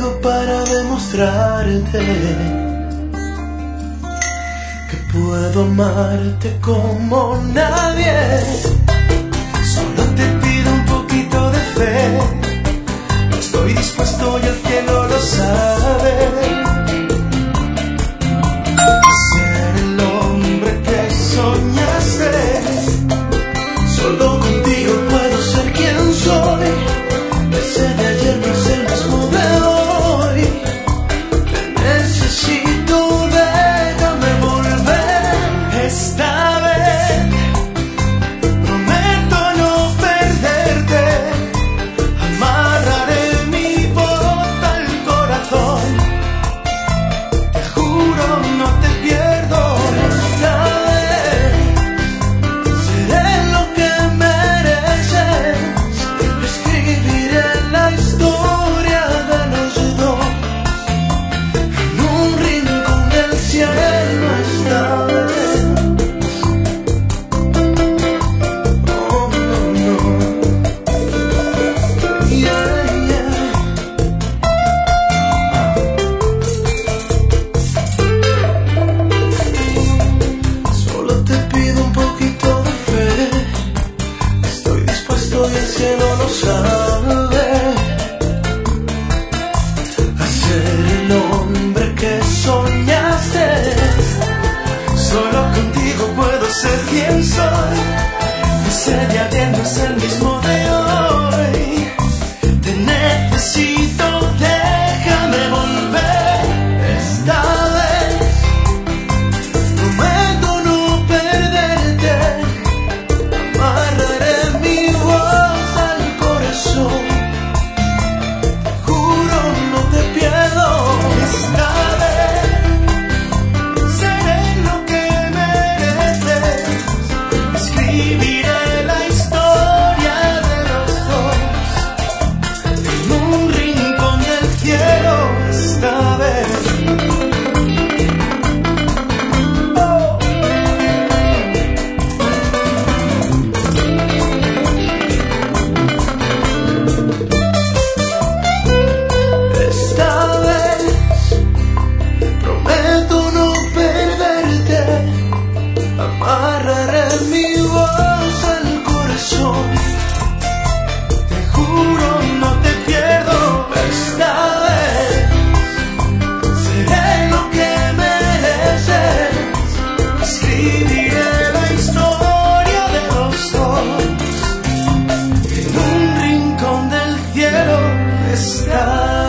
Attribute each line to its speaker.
Speaker 1: todo para demostrarte que puedo amarte como nadie. Solo te pido un poquito de fe. Estoy dispuesto y el cielo lo sabe. Ser el hombre que soñaste. Solo contigo puedo ser quien soy. Ese de ayer no es el mismo de hoy. Te necesito, déjame volver. Esta vez prometo no perderte. Amarraré mi voz al corazón. Te juro no te pierdo. Esta vez seré lo que mereces. Escribiré la historia de los dos en un rincón del cielo esta vez. Oh, no, no. Yeah, yeah. Solo te pido un poquito de fe. Estoy dispuesto y el cielo lo sabe. A ser el hombre que soñaste. Solo contigo puedo ser quien soy. Ese de ayer no es el mismo de hoy. Te necesito, déjame volver. Esta vez prometo no perderte. Amarraré mi voz al corazón. Te juro no te pierdo. Esta vez seré lo que mereces. Escribiré la historia de los dos en un rincón del cielo esta vez. Oh. Esta vez prometo no perderte. Amarraré mi voz al corazón. Te juro no te pierdo. Esta vez seré lo que mereces. Escribiré la historia de los dos en un rincón del cielo esta